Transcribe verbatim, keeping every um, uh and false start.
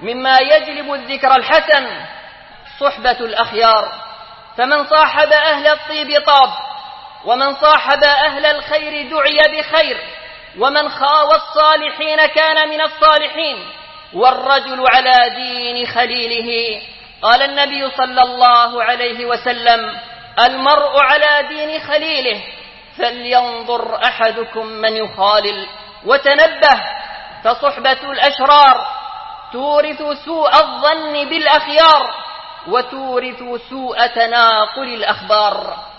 مما يجلب الذكر الحسن صحبة الأخيار، فمن صاحب أهل الطيب طاب، ومن صاحب أهل الخير دعي بخير، ومن خاوى الصالحين كان من الصالحين. والرجل على دين خليله، قال النبي صلى الله عليه وسلم: المرء على دين خليله، فلينظر أحدكم من يخالل. وتنبه، فصحبة الأشرار تورث سوء الظن بالأخيار، وتورث سوء تناقل الأخبار.